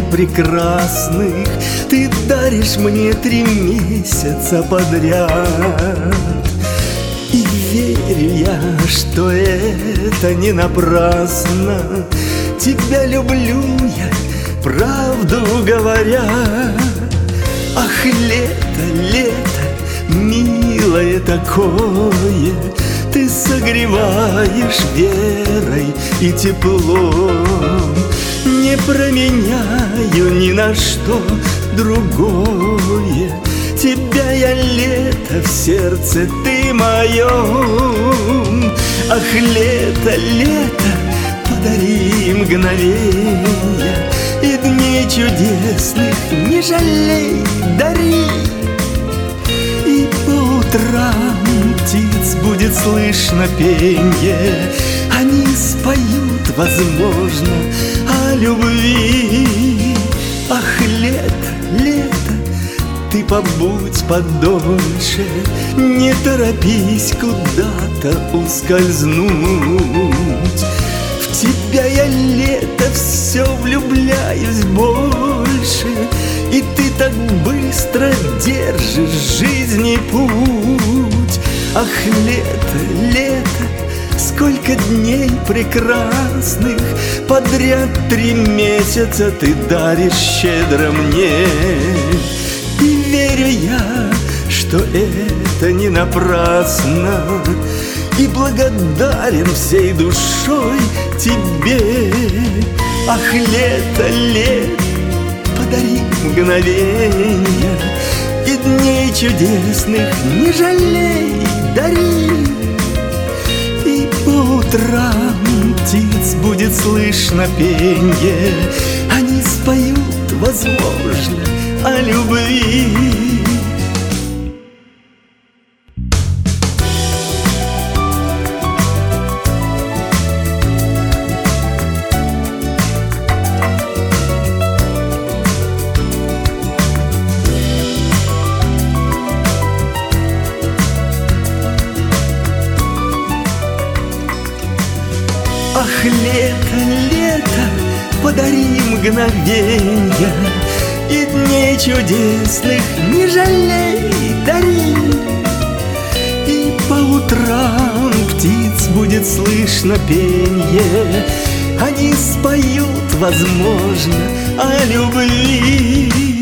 прекрасных ты даришь мне 3 месяца подряд. И верю я, что это не напрасно. Тебя люблю я, правду говоря. Ах, лето, лето, милое такое, ты согреваешь верой и теплом. Не променяю ни на что другое. Тебя я лето в сердце ты моем. Ах, лето, лето, подари мгновенья, и дней чудесных не жалей, дари. И по утрам птиц будет слышно пенье, они споют, возможно, о любви. Ах, лето, лето, ты побудь подольше, не торопись куда-то ускользнуть. В тебя я, лето, все влюбляюсь больше, и ты так быстро держишь жизни путь. Ах, лето, лето, сколько дней прекрасных подряд 3 месяца ты даришь щедро мне. И верю я, что это не напрасно, и благодарен всей душой тебе. Ах, лето, лето, подари мгновенья, и дней чудесных не жалей, дари. И по утрам птиц будет слышно пенье, они споют, возможно, о любви. Ах, лето, лето, подари мгновенья, и дней чудесных не жалей, дари. И по утрам птиц будет слышно пенье, они споют, возможно, о любви.